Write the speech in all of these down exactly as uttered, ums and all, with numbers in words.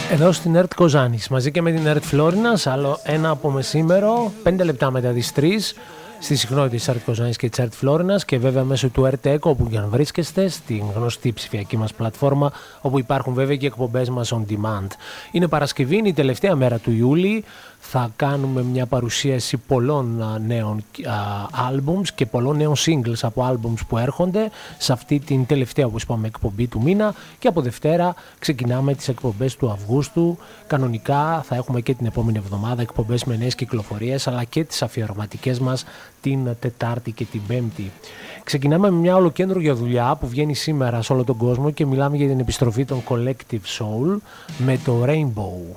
Εδώ στην ΕΡΤ Κοζάνης, μαζί και με την ΕΡΤ Φλόρινας, άλλο ένα από μεσήμερο, πέντε λεπτά μετά τις τρεις, στη συχνότητα της ΕΡΤ Κοζάνης και της ΕΡΤ Φλόρινας και βέβαια μέσω του ΕΡΤ Echo, όπου και αν βρίσκεστε, στην γνωστή ψηφιακή μας πλατφόρμα, όπου υπάρχουν βέβαια και εκπομπές μας on demand. Είναι Παρασκευή, είναι η τελευταία μέρα του Ιούλη. Θα κάνουμε μια παρουσίαση πολλών α, νέων albums και πολλών νέων singles από albums που έρχονται σε αυτή την τελευταία, όπως είπαμε, εκπομπή του μήνα, και από Δευτέρα ξεκινάμε τις εκπομπές του Αυγούστου. Κανονικά θα έχουμε και την επόμενη εβδομάδα εκπομπές με νέες κυκλοφορίες, αλλά και τις αφιερωματικές μας την Τετάρτη και την Πέμπτη. Ξεκινάμε με μια ολοκέντρια δουλειά που βγαίνει σήμερα σε όλο τον κόσμο και μιλάμε για την επιστροφή των Collective Soul με το Rainbow.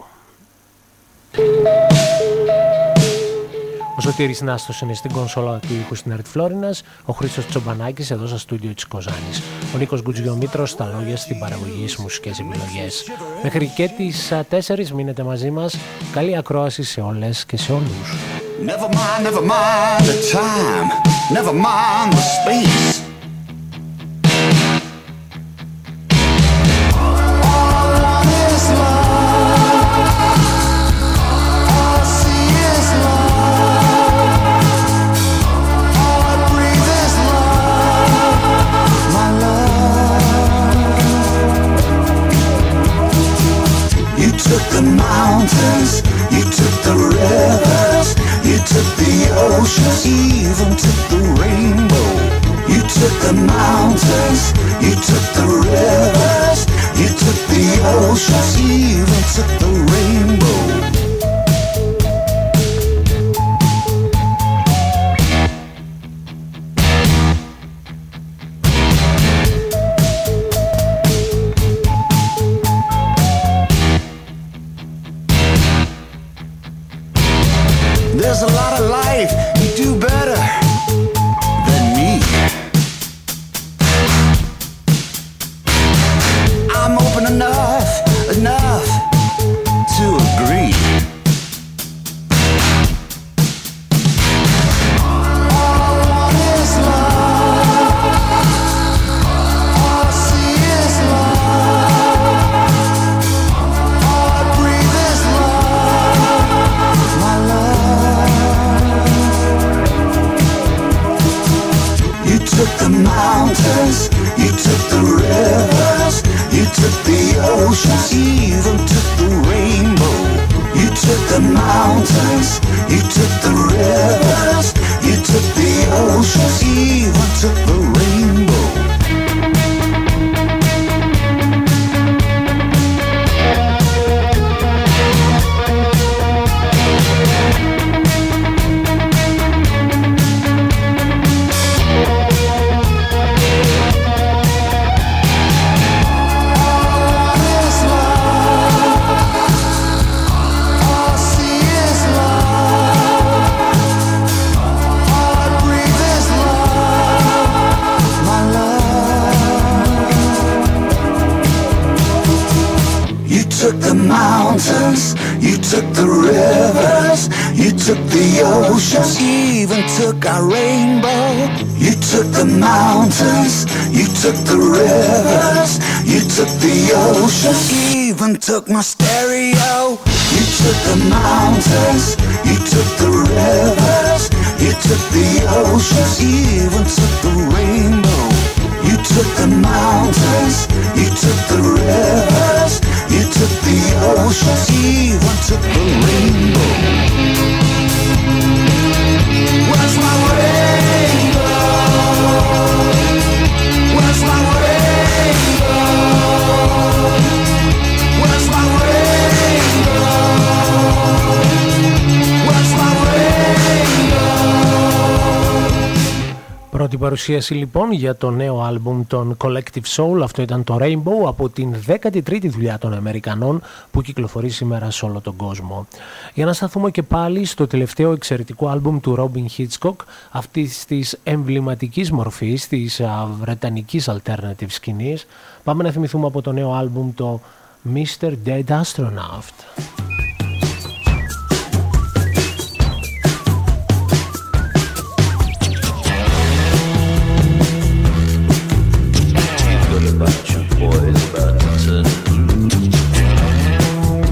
Ο Σωτήρης Νάστος είναι στην κονσόλα του ήχου στην ΕΡΤ Φλόρινας, ο Χρήστος Τσομπανάκης εδώ στα στούντιο της Κοζάνης, ο Νίκος Γκουτζιομήτρος στα λόγια, στην παραγωγή, στις μουσικές επιλογές. Μέχρι και τις τέσσερις μείνετε μαζί μας. Καλή ακρόαση σε όλες και σε όλους. Never mind, never mind the time, never mind the space. Took the mountains, you took the rivers, you took the oceans, even took the rainbow. You took the mountains, you took the rivers, you took the oceans, even took the rainbow. There's a lot of life you do better than me. I'm open enough, enough to agree. All I want is love. All I see is love. All I breathe is love. My love. You took the mountains, you took the rivers, you took the oceans, even took the rainbow. You took the mountains, you took the rivers, you took the oceans, even took the rainbow. You took the mountains, you took the rivers, you took the oceans, even took our rainbow. You took the mountains, you took the rivers, you took the oceans, even took my stereo. You took the mountains, you took the rivers, you took the oceans, even took the rainbow. You took the mountains, you took the rivers, you took the oceans, even took the rainbow. Where's my rainbow? Where's my rainbow? Where's my rainbow? Where's my rainbow? Πρώτη παρουσίαση λοιπόν για το νέο άλμπουμ των Collective Soul. Αυτό ήταν το Rainbow από την δέκατη τρίτη δουλειά των Αμερικανών που κυκλοφορεί σήμερα σε όλο τον κόσμο. Για να σταθούμε και πάλι στο τελευταίο εξαιρετικό άλμπουμ του Robin Hitchcock, αυτής της εμβληματικής μορφής της α, βρετανικής alternative σκηνής, πάμε να θυμηθούμε από το νέο άλμπουμ το μίστερ Dead Astronaut. Bunch of boys about to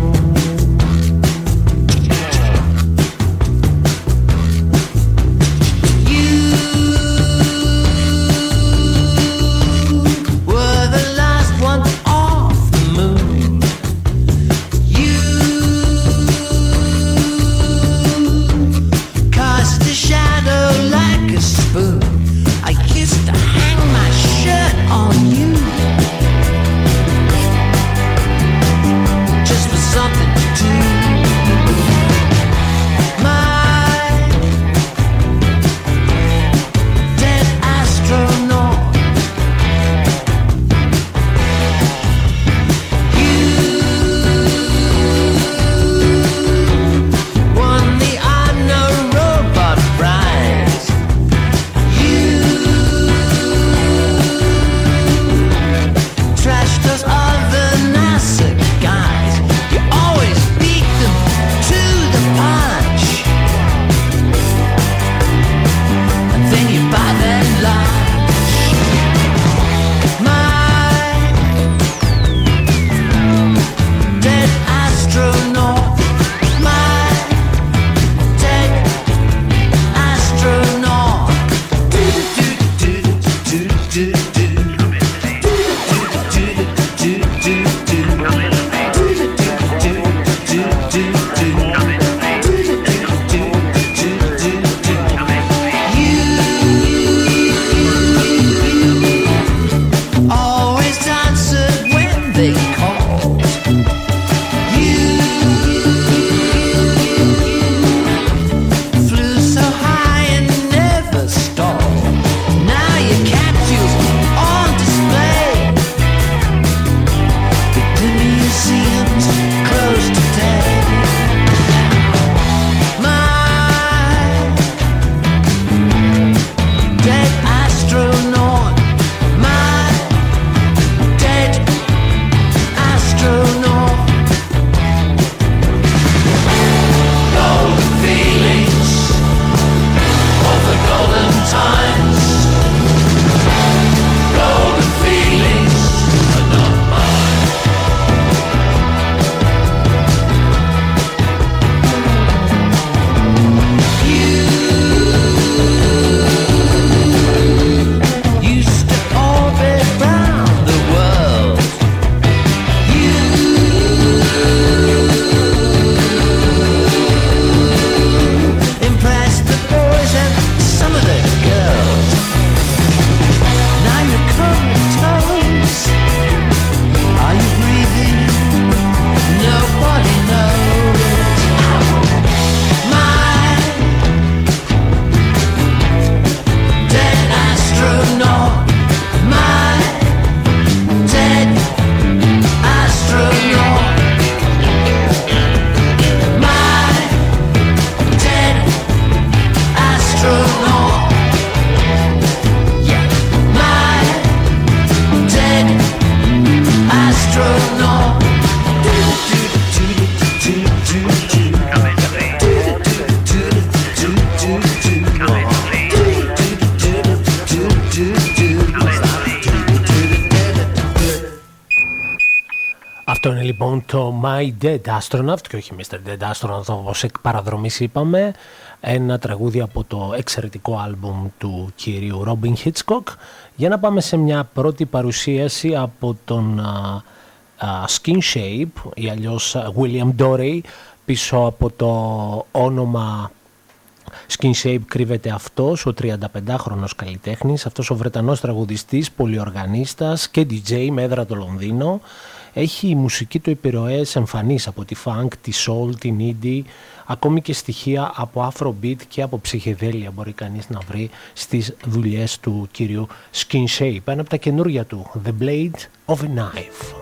λοιπόν το My Dead Astronaut και όχι μίστερ Dead Astronaut όπως εκ παραδρομής είπαμε, ένα τραγούδι από το εξαιρετικό άλμπουμ του κυρίου Robin Hitchcock, για να πάμε σε μια πρώτη παρουσίαση από τον uh, uh, Skin Shape ή αλλιώς uh, William Dorey. Πίσω από το όνομα Skin Shape κρύβεται αυτός ο τριανταπεντάχρονος καλλιτέχνης, αυτός ο Βρετανός τραγουδιστής, πολυοργανίστας και ντι τζέι με έδρα το Λονδίνο. Έχει η μουσική του επιρροές εμφανείς από τη funk, τη soul, την indie, ακόμη και στοιχεία από afrobeat και από ψυχεδέλεια μπορεί κανείς να βρει στις δουλειές του κυρίου Skin Shape. Ένα από τα καινούργια του, The Blade of a Knife.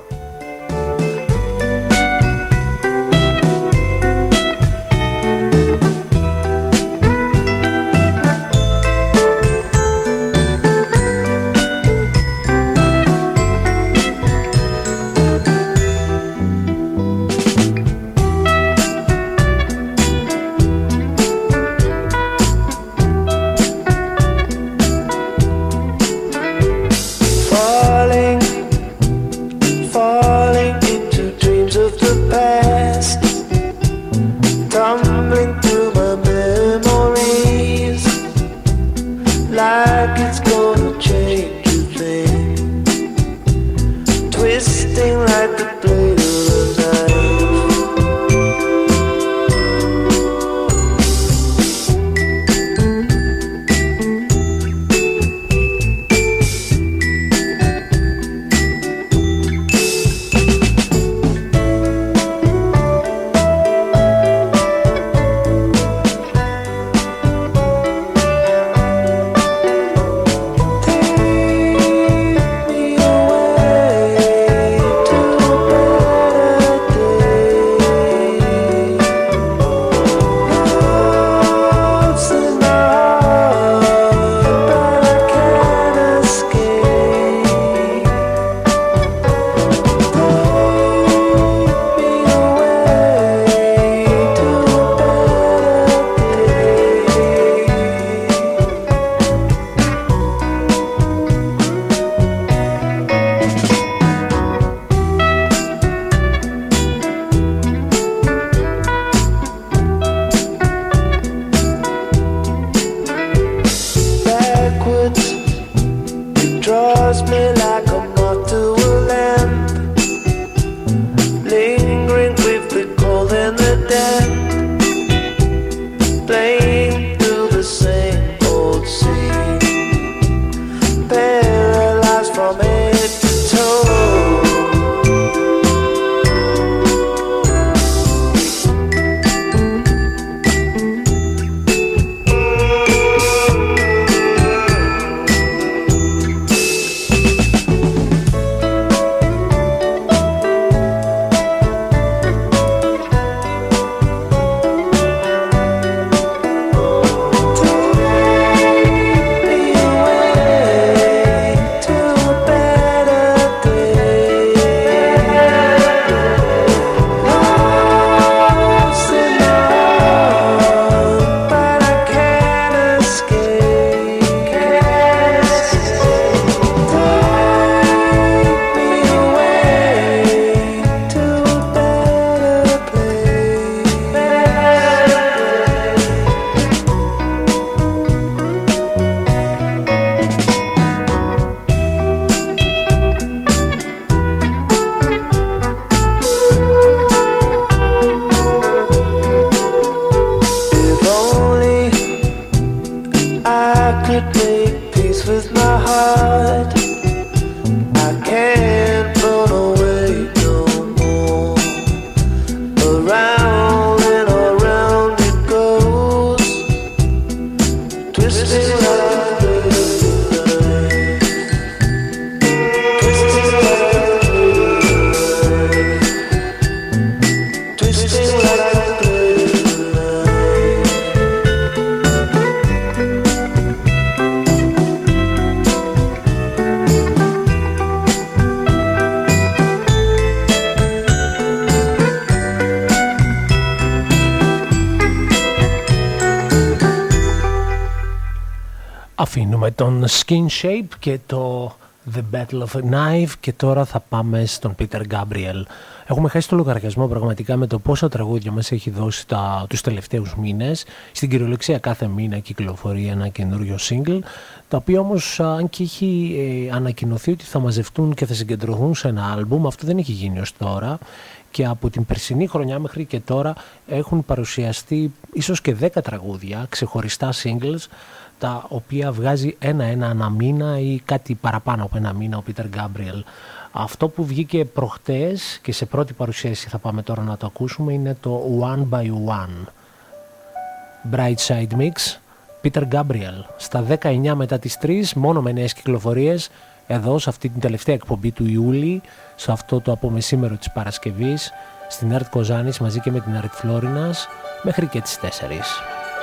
Αφήνουμε τον Skin Shape και το The Battle of a Knife και τώρα θα πάμε στον Peter Gabriel. Έχουμε χάσει το λογαριασμό πραγματικά με το πόσα τραγούδια μας έχει δώσει τα, τους τελευταίους μήνες. Στην κυριολεξία κάθε μήνα κυκλοφορεί ένα καινούριο single, τα οποία όμως, αν και έχει ε, ανακοινωθεί ότι θα μαζευτούν και θα συγκεντρωθούν σε ένα άλμπουμ, αυτό δεν έχει γίνει ως τώρα. Και από την περσινή χρονιά μέχρι και τώρα έχουν παρουσιαστεί ίσως και δέκα τραγούδια, ξεχωριστά singles, τα οποία βγάζει ένα-ένα ανά μήνα ή κάτι παραπάνω από ένα μήνα ο Peter Gabriel. Αυτό που βγήκε προχτές και σε πρώτη παρουσίαση θα πάμε τώρα να το ακούσουμε είναι το One by One. Bright Side Mix, Peter Gabriel. Στα δεκαεννιά μετά τις τρεις, μόνο με νέες κυκλοφορίες, εδώ σε αυτή την τελευταία εκπομπή του Ιούλη, σε αυτό το απομεσήμερο της Παρασκευής, στην ΕΡΤ Κοζάνης μαζί και με την ΕΡΤ Φλόρινας, μέχρι και τις τέσσερις.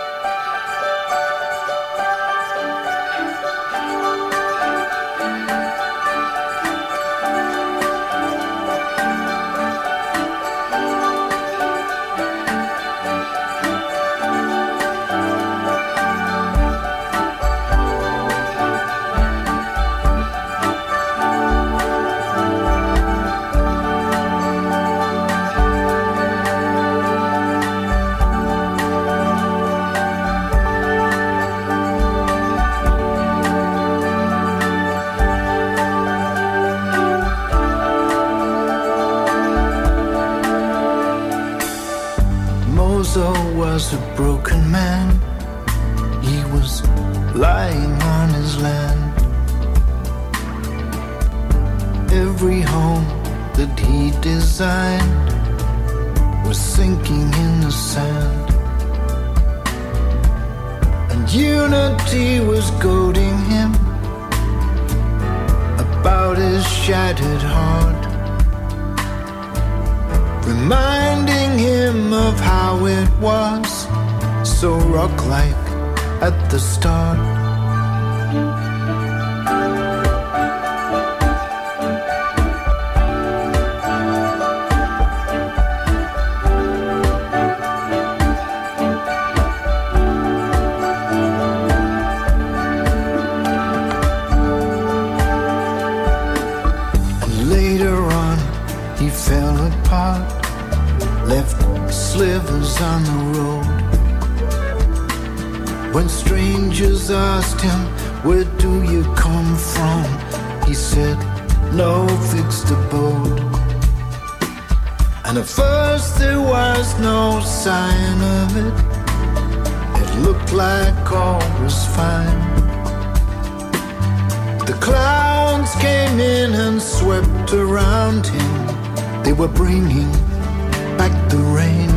Was a broken man. He was lying on his land. Every home that he designed was sinking in the sand. And unity was goading him about his shattered heart, reminding him of how it was, so rock-like at the start. And later on, he fell apart, left slivers on the road. When strangers asked him, where do you come from? He said, no fixed abode. And at first there was no sign of it. It looked like all was fine. The clouds came in and swept around him. They were bringing back the rain.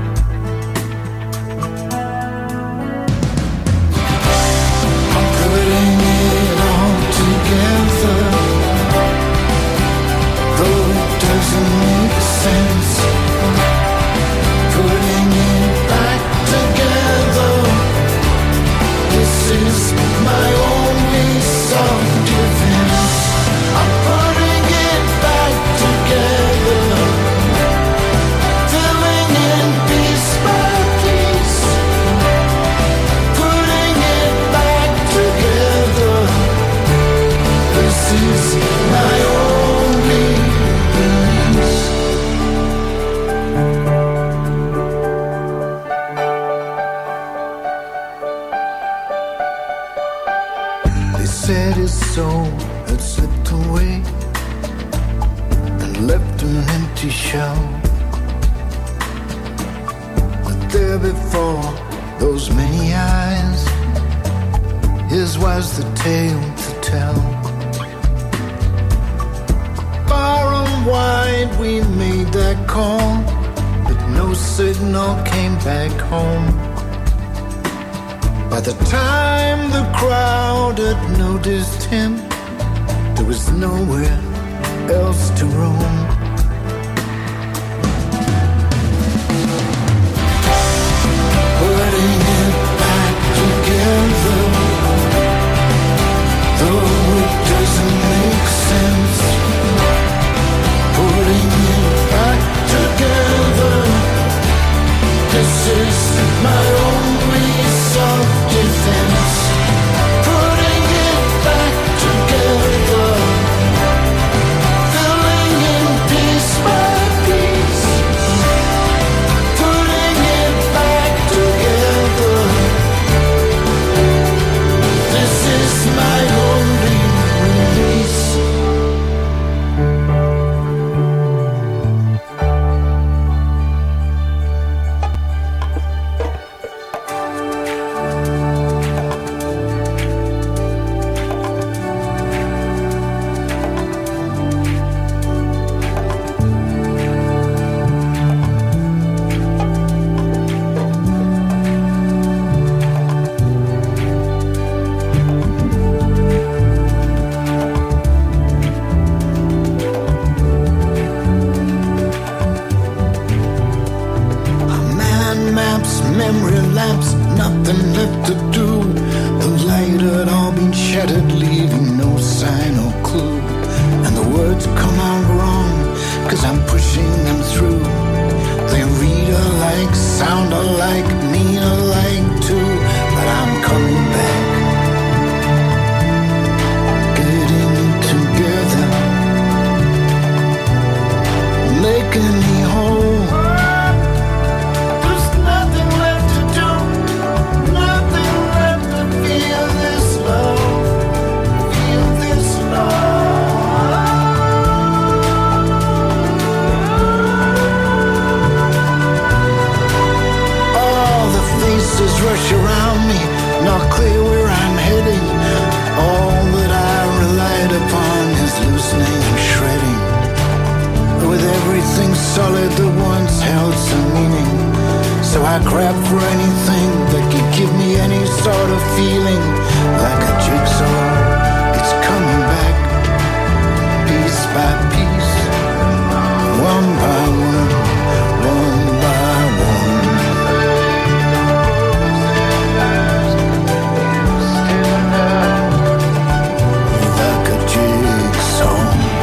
I'm putting it all together, though it doesn't make sense. Putting it back together, this is my only self-defense. I'm putting it back together, filling in piece by piece, putting it back together. This is my only release. They said his soul had slipped away and left an empty shell. But there before those many eyes, his was the tale to tell. Far and wide we made that call, but no signal came back home. By the time the crowd had noticed him, there was nowhere else to roam. Putting it back together, though it doesn't make sense. Putting it back together, this is my only self-defense. Putting it back together, filling in memory lapse, nothing left to do. The light had all been shattered, leaving no sign or clue. And the words come out wrong, cause I'm pushing them through. They read alike, sound alike, mean alike too. But I'm coming back, getting together, making me whole. There's nothing left to do, nothing left to feel this love, feel this love. All the faces rush around me, not clear where I'm heading. All that I relied upon is loosening and shredding. With everything solid that once held some meaning, so I grab for anything that could give me any sort of feeling. Like a jigsaw, it's coming back, piece by piece, one by one, one by one. Like a jigsaw.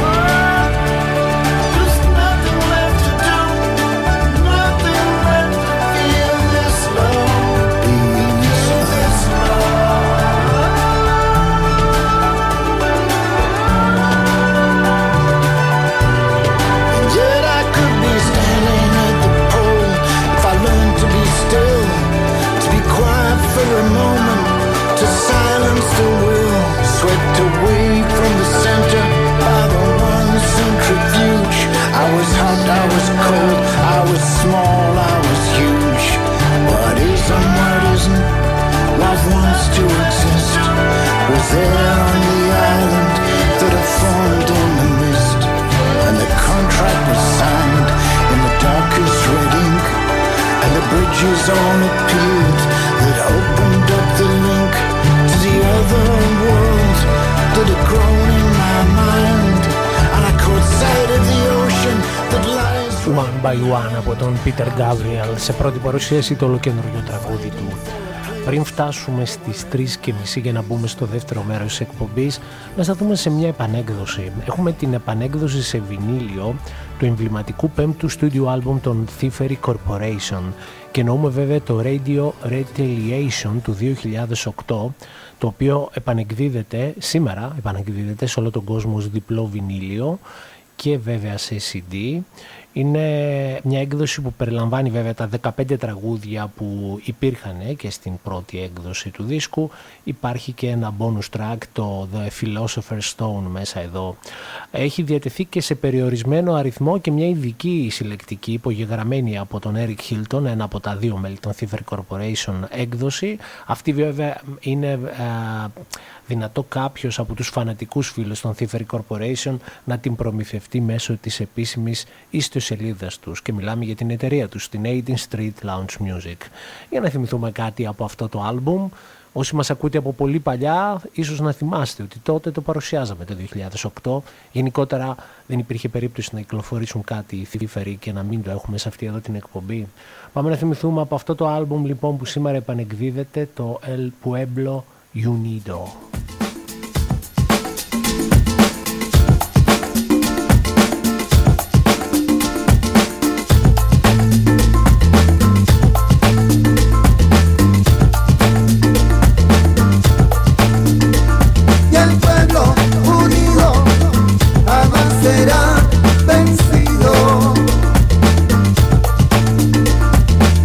For a moment, to silence the will, swept away from the center by the one centrifuge. I was hot, I was cold, I was small, I was huge. What is and what isn't, love wants to exist, was there on the island that had formed in the mist. And the contract was signed in the darkest red ink, and the bridges all appeared that opened up the link to the other world that had grown in my mind. And I caught sight of the ocean that lies One by One από τον Peter Gabriel σε πρώτη παρουσίαση το ολοκαινούριο τραγούδι του. Πριν φτάσουμε στις τρεις και μισή για να μπούμε στο δεύτερο μέρος της εκπομπής, να σταθούμε σε μια επανέκδοση. Έχουμε την επανέκδοση σε βινίλιο του εμβληματικού πέμπτου studio album των Thievery Corporation και εννοούμε βέβαια το Radio Retaliation του δύο χιλιάδες οκτώ, το οποίο επανεκδίδεται σήμερα, επανεκδίδεται σε όλο τον κόσμο ως διπλό βινίλιο και βέβαια σε σι ντι. Είναι μια έκδοση που περιλαμβάνει βέβαια τα δεκαπέντε τραγούδια που υπήρχαν και στην πρώτη έκδοση του δίσκου. Υπάρχει και ένα bonus track, το The Philosopher's Stone μέσα εδώ. Έχει διατεθεί και σε περιορισμένο αριθμό και μια ειδική συλλεκτική υπογεγραμμένη από τον Eric Hilton, ένα από τα δύο μέλη των Thievery Corporation έκδοση. Αυτή βέβαια είναι α, δυνατό κάποιος από τους φανατικούς φίλους των Thievery Corporation να την προμηθευτεί μέσω της επίσημης ιστοσελίδας τους, και μιλάμε για την εταιρεία τους, την eighteenth Street Lounge Music. Για να θυμηθούμε κάτι από αυτό το άλμπουμ, όσοι μας ακούτε από πολύ παλιά ίσως να θυμάστε ότι τότε το παρουσιάζαμε το δύο χιλιάδες οκτώ. Γενικότερα δεν υπήρχε περίπτωση να κυκλοφορήσουν κάτι οι Thievery και να μην το έχουμε σε αυτή εδώ την εκπομπή. Πάμε να θυμηθούμε από αυτό το άλμπουμ λοιπόν που σήμερα επανεκδίδεται, το El Pueblo Unido.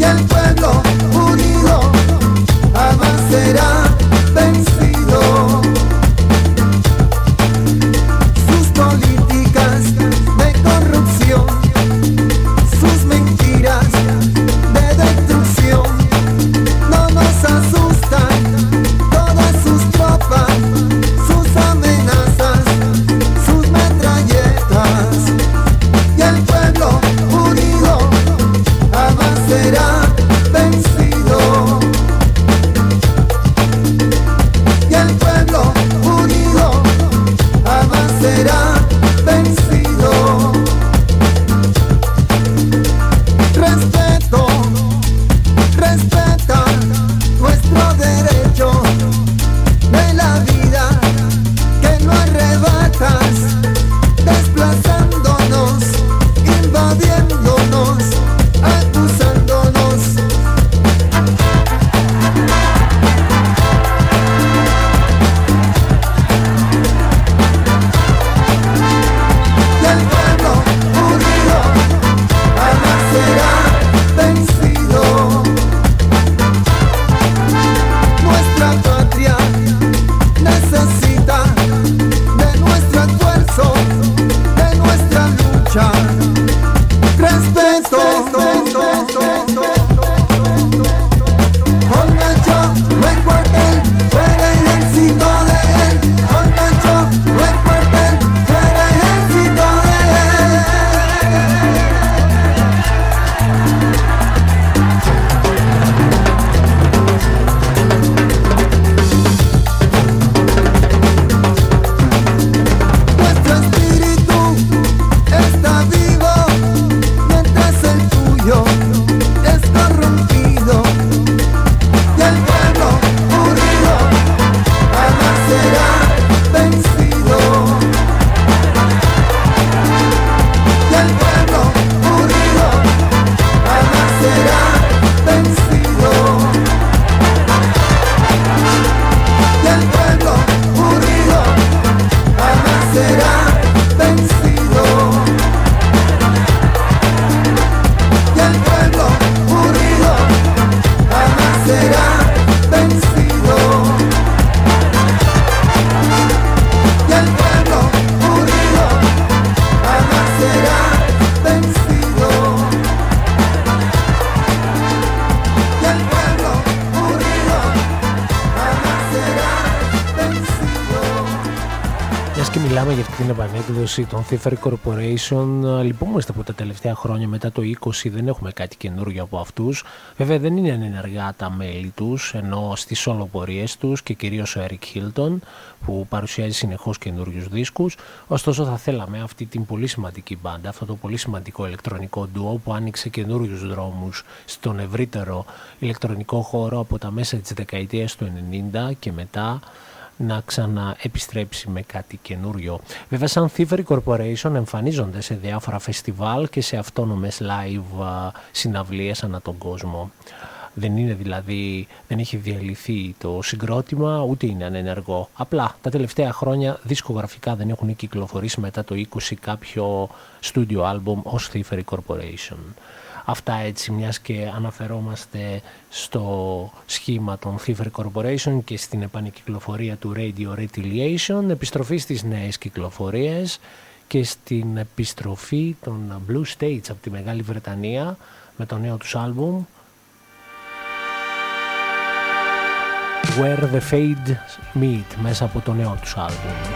Será vencido. Μιλάμε για αυτή την επανέκδοση των Thievery Corporation. Λυπούμαστε που τα τελευταία χρόνια μετά το είκοσι δεν έχουμε κάτι καινούργιο από αυτούς. Βέβαια δεν είναι ενεργά τα μέλη τους, ενώ στις σολοπορίες τους και κυρίως ο Eric Hilton που παρουσιάζει συνεχώς καινούριους δίσκους. Ωστόσο θα θέλαμε αυτή την πολύ σημαντική μπάντα, αυτό το πολύ σημαντικό ηλεκτρονικό ντουό που άνοιξε καινούριους δρόμους στον ευρύτερο ηλεκτρονικό χώρο από τα μέσα της δεκαετίας του ενενήντα και μετά, να ξαναεπιστρέψει με κάτι καινούριο. Βέβαια σαν Thievery Corporation εμφανίζονται σε διάφορα φεστιβάλ και σε αυτόνομες live συναυλίες ανά τον κόσμο. Δεν είναι δηλαδή, δεν έχει διαλυθεί το συγκρότημα, ούτε είναι ανενεργό. Απλά τα τελευταία χρόνια δισκογραφικά δεν έχουν κυκλοφορήσει μετά το είκοσι κάποιο studio album ως Thievery Corporation. Αυτά έτσι, μιας και αναφερόμαστε στο σχήμα των Thievery Corporation και στην επανεκυκλοφορία του Radio Retaliation, επιστροφή στις νέες κυκλοφορίες και στην επιστροφή των Blue States από τη Μεγάλη Βρετανία με το νέο τους άλμπουμ Where the Fade Meet, μέσα από το νέο τους άλμπουμ.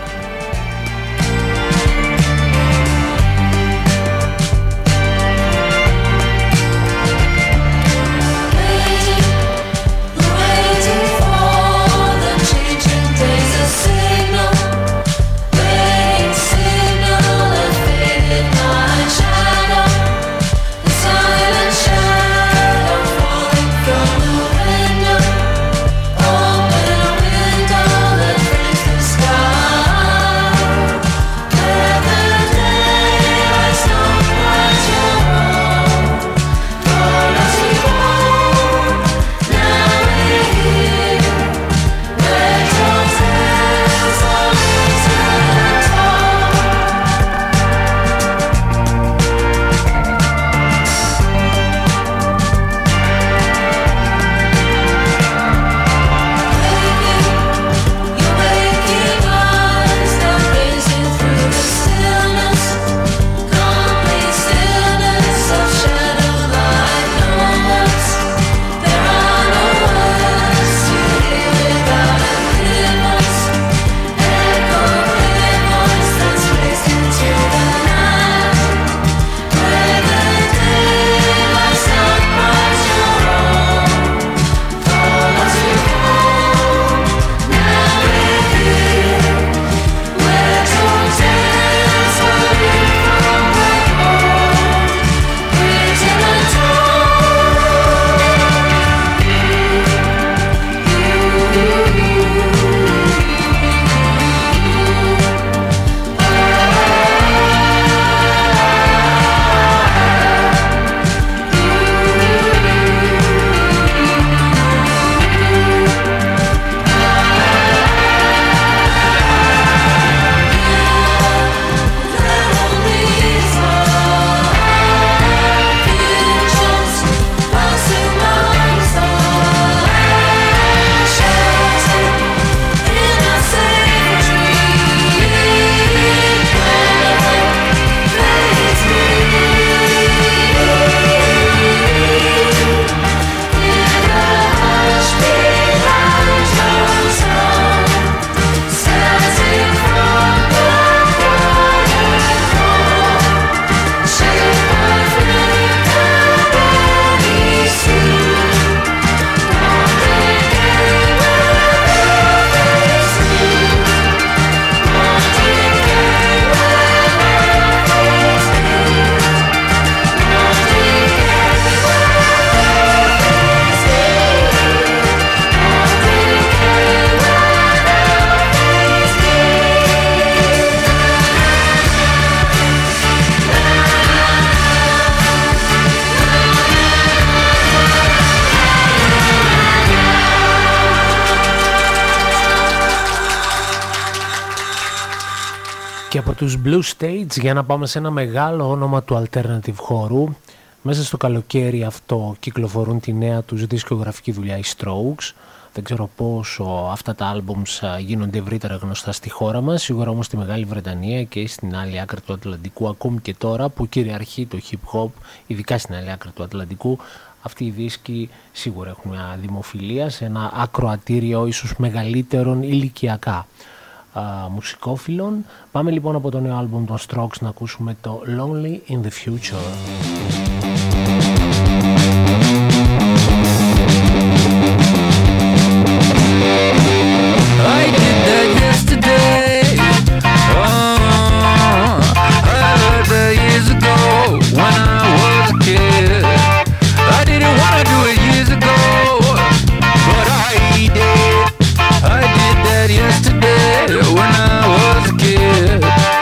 Και από τους Blue States για να πάμε σε ένα μεγάλο όνομα του alternative χώρου. Μέσα στο καλοκαίρι αυτό κυκλοφορούν τη νέα τους δισκογραφική δουλειά οι Strokes. Δεν ξέρω πόσο αυτά τα albums γίνονται ευρύτερα γνωστά στη χώρα μας, σίγουρα όμως στη Μεγάλη Βρετανία και στην άλλη άκρη του Ατλαντικού, ακόμη και τώρα που κυριαρχεί το hip hop, ειδικά στην άλλη άκρη του Ατλαντικού. Αυτοί οι δίσκοι σίγουρα έχουν μια δημοφιλία σε ένα ακροατήριο ίσως μεγαλύτερον ηλικιακά. α, μουσικόφιλων. Πάμε λοιπόν από το νέο άλμπουμ των Strokes να ακούσουμε το Lonely in the Future. I did that yesterday. Oh, I heard that years ago when I was a kid. I didn't want to do it years ago, but I did. I did that yesterday when I was a kid.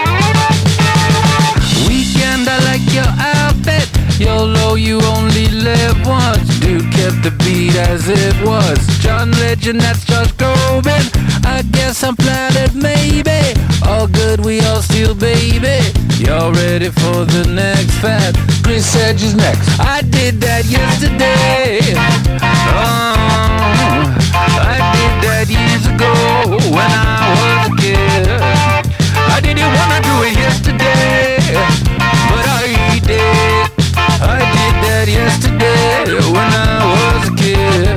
Weekend, I like your outfit. YOLO, you only live once. Dude kept the beat as it was. John Legend, that's Josh Groban. I guess I'm flattered, maybe. All good, we all steal, baby. Y'all ready for the next fad? Chris Edge is next. I did that yesterday. Oh, I did that years ago when I was a kid. I didn't wanna do it yesterday, but I did. I did that yesterday when I was a kid.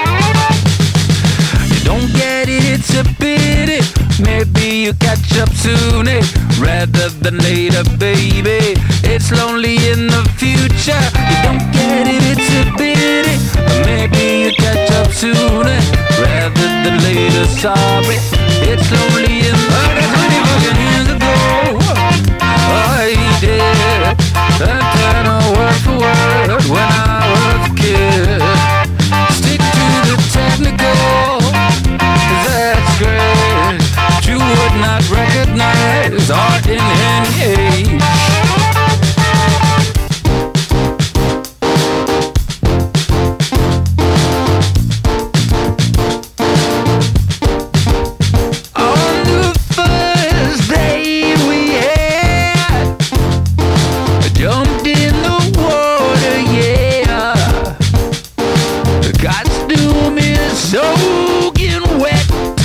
You don't get it, it's a pity. Maybe you catch up soon, eh? Rather than later, baby. It's lonely in the future. You don't get it, it's a pity. Maybe you catch up soon, eh? Rather than later, sorry. It's lonely in the twenty fucking years ago. I did that kind of word for word when I was a kid. Stick to the technical, that's great. You would not recognize art in any age. On the first day we had jumped in the water, yeah. The costume is soaking wet.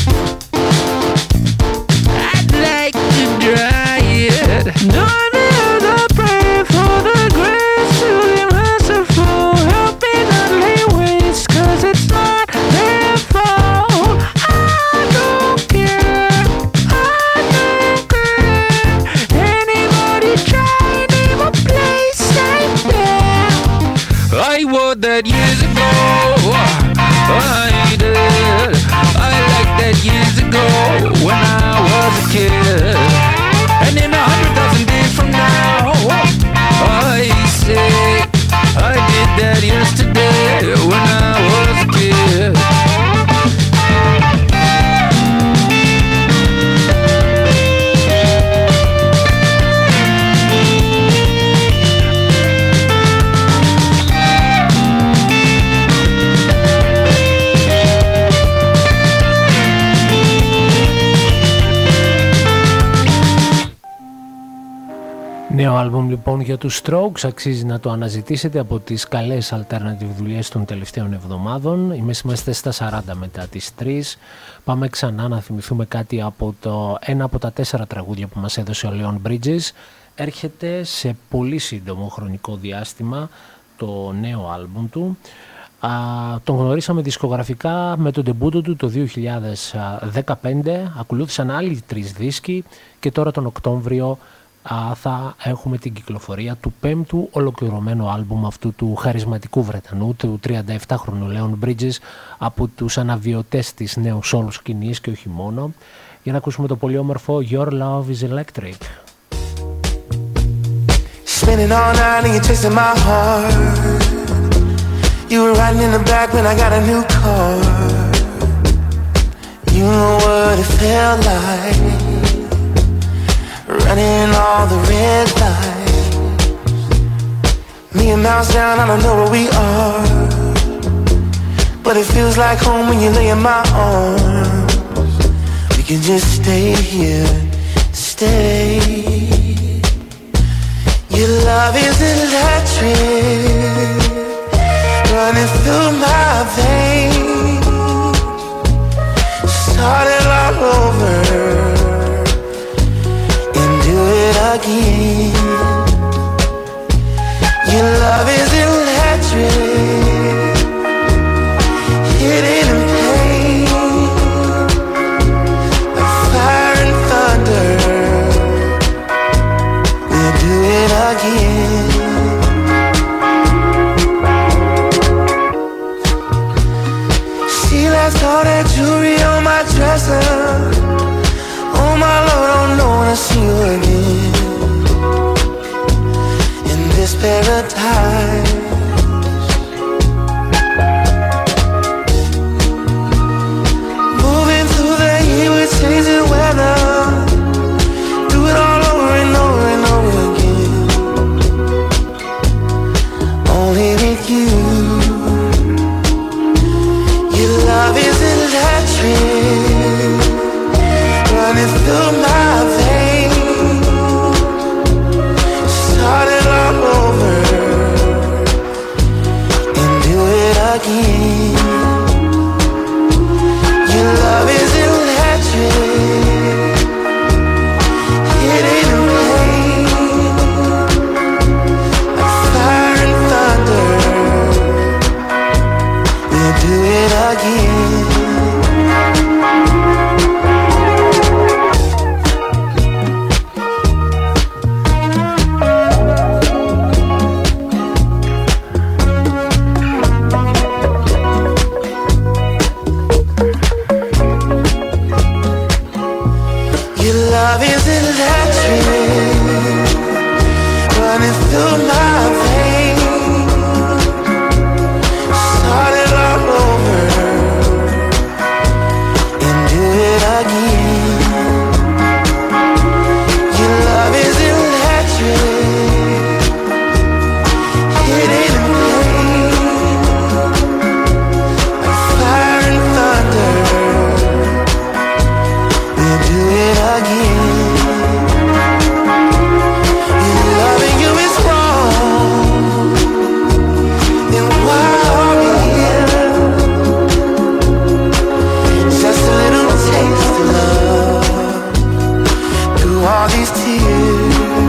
I'd like to dry it. None of the pray for the grace to be merciful. Helping not lay waste, cause it's not their fault. I don't care, I don't care. Anybody try name a place like that? I wore that years ago. I did. I liked that years ago when I was a kid. And in a hundred thousand days from now, I say I did that yesterday when I was a kid. Νέο άλμπουμ λοιπόν για τους Strokes, αξίζει να το αναζητήσετε από τις καλές alternative δουλειές των τελευταίων εβδομάδων. Είμαστε στα σαράντα μετά τις τρεις. Πάμε ξανά να θυμηθούμε κάτι από το ένα από τα τέσσερα τραγούδια που μας έδωσε ο Leon Bridges. Έρχεται σε πολύ σύντομο χρονικό διάστημα το νέο άλμπουμ του. Α, τον γνωρίσαμε δισκογραφικά με τον ντεμπούτο του το δύο χιλιάδες δεκαπέντε, ακολούθησαν άλλοι τρεις δίσκοι και τώρα τον Οκτώβριο θα έχουμε την κυκλοφορία του πέμπτου ολοκληρωμένου άλμπουμ αυτού του χαρισματικού Βρετανού, του τριανταεπτάχρονου Leon Bridges, από τους αναβιωτές της νέου soul σκηνής και όχι μόνο, για να ακούσουμε το πολύ όμορφο Your Love is Electric. Spinning all night and you're chasing my heart. You were riding in the back when I got a new car. You know what it felt like, running all the red lights. Million miles down, I don't know where we are, but it feels like home when you lay in my arms. We can just stay here, stay. Your love is electric, running through my veins. Start it all over and do it again. Your love is electric, hidden in pain, like fire jewelry on my dresser. Oh my Lord, I don't wanna see you again in this paradise. Moving through the heat with changing weather. Do it all over and over and over again. Only with you. Your love is electric, running through my veins. Start it all over and do it again. Your love is electric, hitting and pain like fire and thunder. We'll do it again. Love is electric, running through my veins. Start it all over and do it again. Your love is electric, hitting and pain like fire and thunder. We'll do it again. All these tears.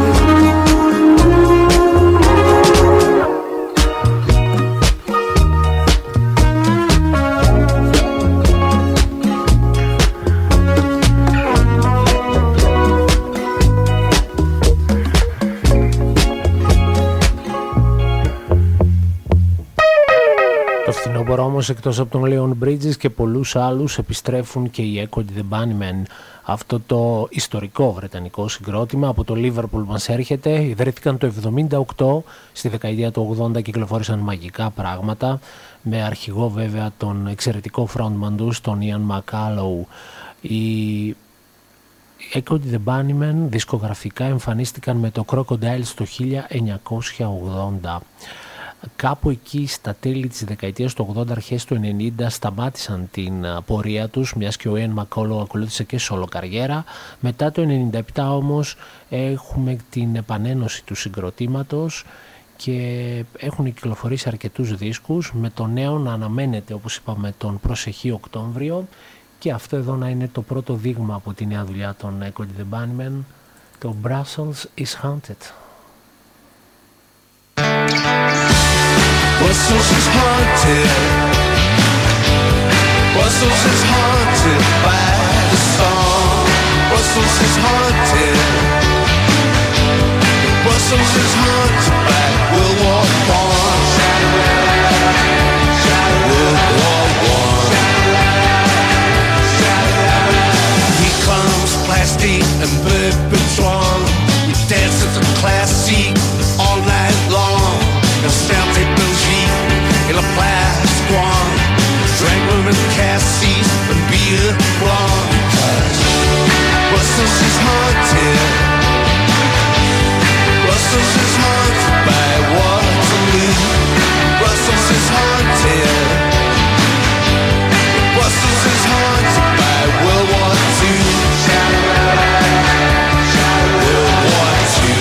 Το φθινόπωρο όμως, εκτός από τον Leon Bridges και πολλούς άλλους, επιστρέφουν και οι Echo the Bunnymen. Αυτό το ιστορικό βρετανικό συγκρότημα από το Liverpool μας έρχεται. Ιδρύθηκαν το εβδομήντα οκτώ, στη δεκαετία του ογδόντα κυκλοφόρησαν μαγικά πράγματα, με αρχηγό βέβαια τον εξαιρετικό frontman τους, τον Ian McCallow. Οι Echo the Bunnymen δισκογραφικά εμφανίστηκαν με το Crocodiles το χίλια εννιακόσια ογδόντα. Κάπου εκεί στα τέλη της δεκαετίας του ογδόντα, αρχές του ενενήντα σταμάτησαν την πορεία τους, μιας και ο Ian McCallow ακολούθησε και solo καριέρα. Μετά το ενενήντα επτά όμως έχουμε την επανένωση του συγκροτήματος και έχουν κυκλοφορήσει αρκετούς δίσκους, με το νέο να αναμένεται, όπως είπαμε, τον προσεχή Οκτώβριο, και αυτό εδώ να είναι το πρώτο δείγμα από τη νέα δουλειά των Echo the Bunnymen, το Brussels is Haunted. Brussels is haunted. Brussels is haunted by the storm. Brussels is haunted. Brussels is haunted by World War One. World War One. Here comes plastic and Berbatron. We dance at the classic all night long. Nostalgic music in a plastic one. Drank women Cassies and beer blonde. Because Brussels is haunted. Brussels is haunted by Waterloo. Brussels is haunted. Brussels is haunted by World War Two. World War Two.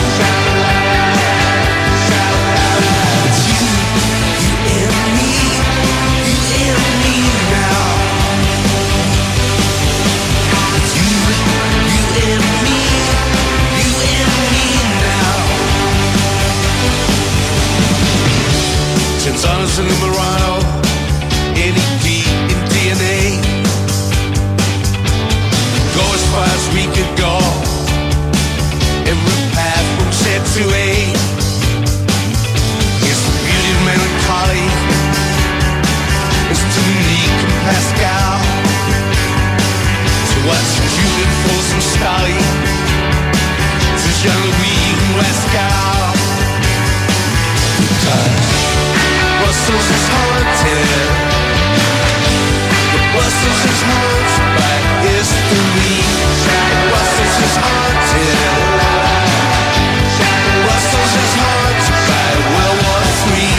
Sons in the Murano, N E P in D N A. Go as far as we could go. Every path from Z to A. It's the beauty of melancholy. It's to Nick and Pascal. waiting for some starlight. Since young weed and West Gal. Because Brussels is haunted. The Brussels is haunted by history. Brussels is haunted. Brussels is haunted by World War Three.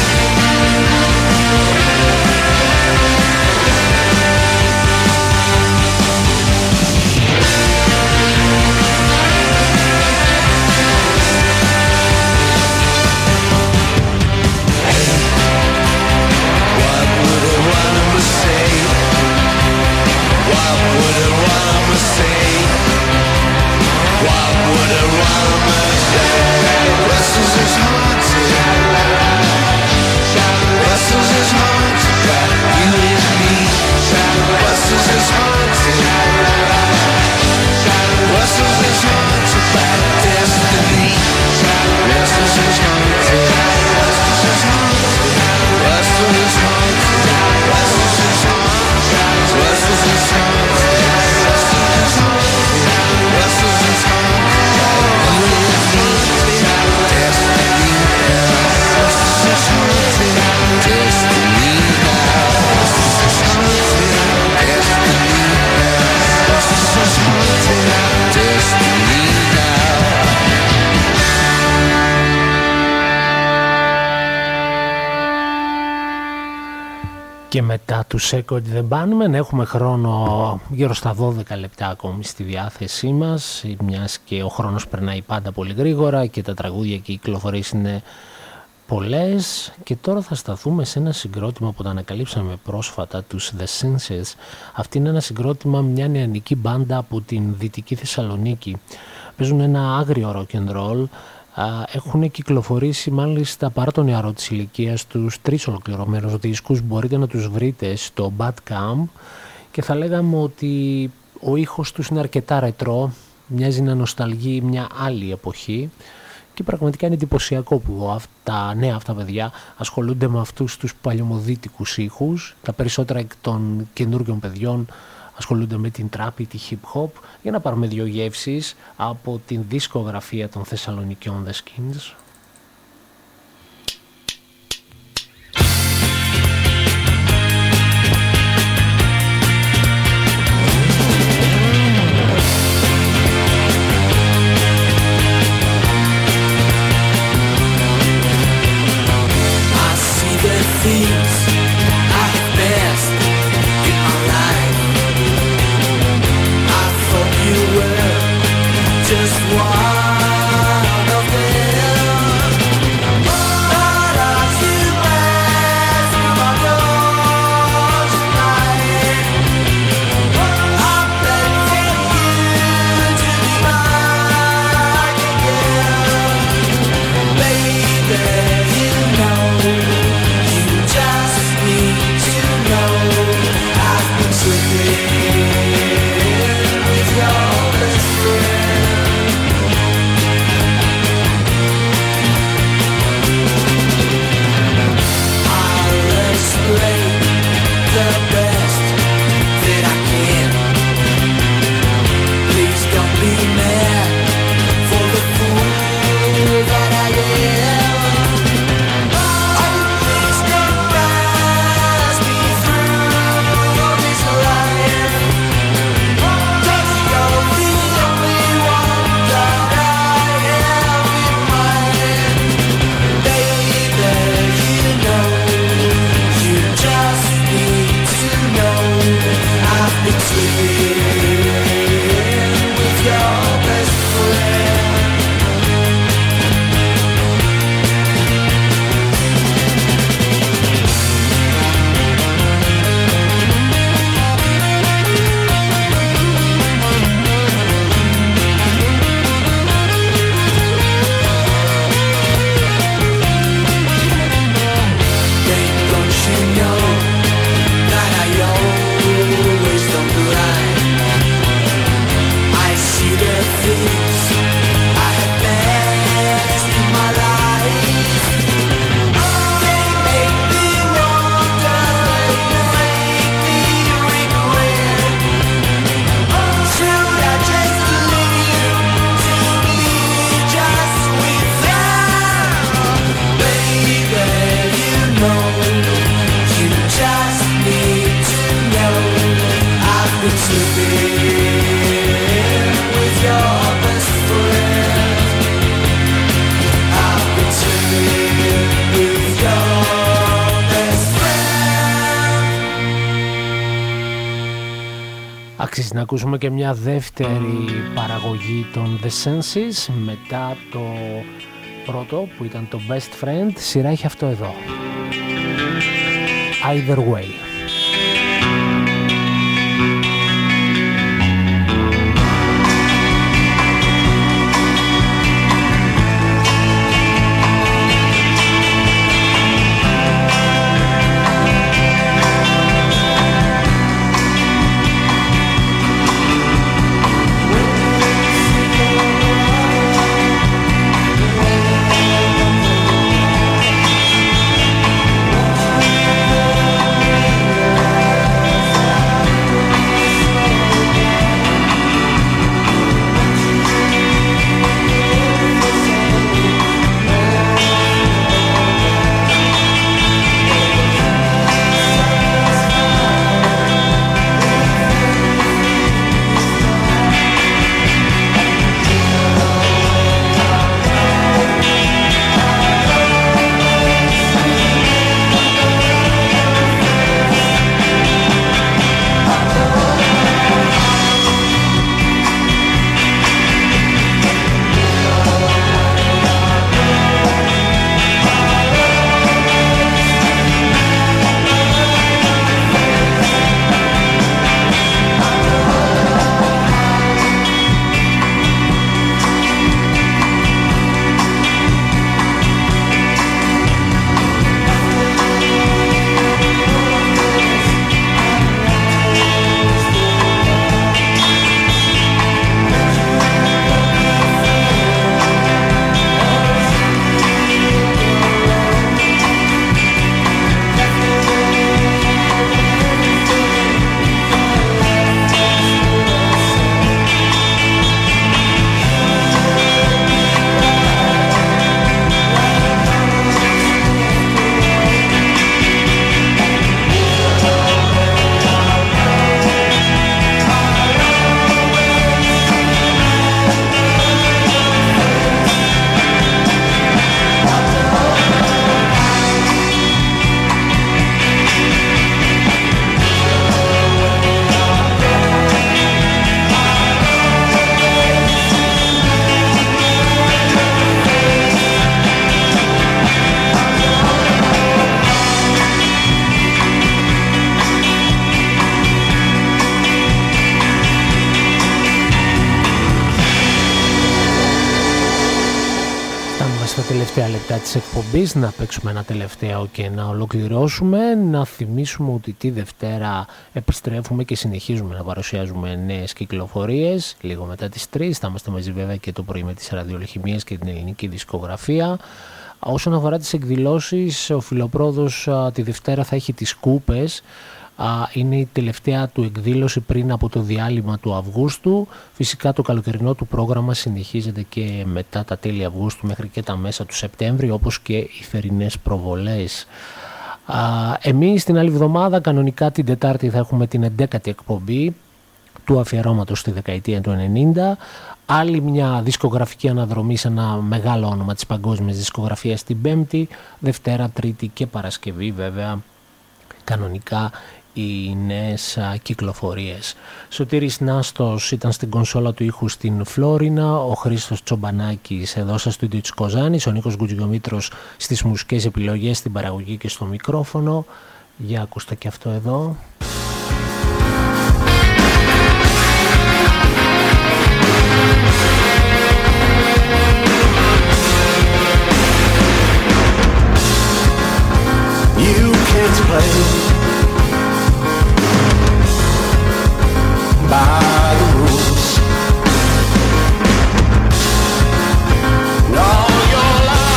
What would a rhymer say? What would a rhymer say? Brussels is haunted. Brussels is haunted by you and me. Brussels is haunted. Brussels is haunted by destiny. Brussels is haunted. Brussels is haunted. Brussels is haunted. Brussels is haunted. Brussels is haunted. Brussels is haunted. You and me, destiny. Brussels is haunted. Destiny now. Brussels is haunted. Destiny now. Brussels is haunted. Destiny now. Και μετά του Echoed the Bunnymen έχουμε χρόνο γύρω στα δώδεκα λεπτά ακόμη στη διάθεσή μας, μιας και ο χρόνος περνάει πάντα πολύ γρήγορα και τα τραγούδια και οι κυκλοφορίες είναι πολλές. Και τώρα θα σταθούμε σε ένα συγκρότημα που τα ανακαλύψαμε πρόσφατα, τους The Senses. Αυτή είναι ένα συγκρότημα, μια νεανική μπάντα από την Δυτική Θεσσαλονίκη. Παίζουν ένα άγριο rock and roll. Έχουν κυκλοφορήσει μάλιστα παρά τον νεαρό της ηλικίας τους τρεις ολοκληρωμένους δίσκους. Μπορείτε να τους βρείτε στο Bandcamp και θα λέγαμε ότι ο ήχος τους είναι αρκετά ρετρό, μοιάζει να νοσταλγεί μια άλλη εποχή και πραγματικά είναι εντυπωσιακό που τα νέα αυτά παιδιά ασχολούνται με αυτούς τους παλιωμοδίτικους ήχους. Τα περισσότερα εκ των καινούργιων παιδιών ασχολούνται με την trap ή τη hip hop. Για να πάρουμε δύο γεύσεις από την δισκογραφία των Θεσσαλονικιών The Skins. Just one of them. Αξίζει να ακούσουμε και μια δεύτερη παραγωγή των The Senses μετά το πρώτο που ήταν το Best Friend. Σειρά έχει αυτό εδώ, Either Way. Τελευταία λεπτά της εκπομπής, να παίξουμε ένα τελευταίο και να ολοκληρώσουμε. Να θυμίσουμε ότι τη Δευτέρα επιστρέφουμε και συνεχίζουμε να παρουσιάζουμε νέες κυκλοφορίες. Λίγο μετά τις τρεις θα είμαστε μαζί βέβαια και το πρωί με τις ραδιολεχημίες και την ελληνική δισκογραφία. Όσον αφορά τις εκδηλώσεις, ο Φιλοπρόδος τη Δευτέρα θα έχει τις Κούπες. Είναι η τελευταία του εκδήλωση πριν από το διάλειμμα του Αυγούστου. Φυσικά το καλοκαιρινό του πρόγραμμα συνεχίζεται και μετά τα τέλη Αυγούστου μέχρι και τα μέσα του Σεπτέμβρη, όπως και οι θερινές προβολές. Εμείς την άλλη εβδομάδα, κανονικά την Τετάρτη, θα έχουμε την εντέκατη εκπομπή του αφιερώματος στη δεκαετία του ενενήντα. Άλλη μια δισκογραφική αναδρομή σε ένα μεγάλο όνομα της παγκόσμιας δισκογραφίας την Πέμπτη, Δευτέρα, Τρίτη και Παρασκευή βέβαια κανονικά οι νέες κυκλοφορίες. Σωτήρης Νάστος ήταν στην κονσόλα του ήχου στην Φλόρινα, ο Χρήστος Τσομπανάκης εδώ στα στούντιο της Κοζάνης, ο Νίκος Γκουτζιομήτρος στις μουσικές επιλογές, στην παραγωγή και στο μικρόφωνο. Για ακούστε και αυτό εδώ. You can't play by the rules. All your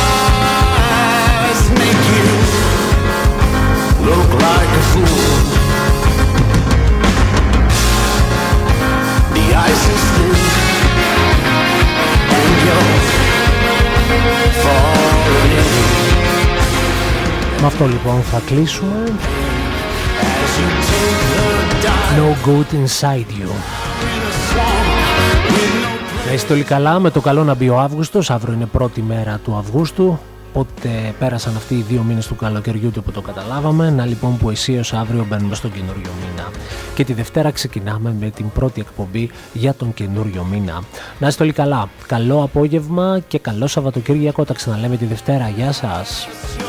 lies make you look like a fool. The ice is thin and you're falling in. Με αυτό λοιπόν θα κλείσουμε. No good inside you. Να είστε όλοι καλά, με το καλό να μπει ο Αύγουστος. Αύριο είναι πρώτη μέρα του Αυγούστου. Πότε πέρασαν αυτοί οι δύο μήνες του καλοκαιριού του που το καταλάβαμε. Να λοιπόν που αισίως αύριο μπαίνουμε στον καινούριο μήνα. και τη Δευτέρα ξεκινάμε με την πρώτη εκπομπή για τον καινούριο μήνα. Να είστε όλοι καλά, καλό απόγευμα και καλό Σαββατοκύριακο, τα ξαναλέμε τη Δευτέρα, γεια σας.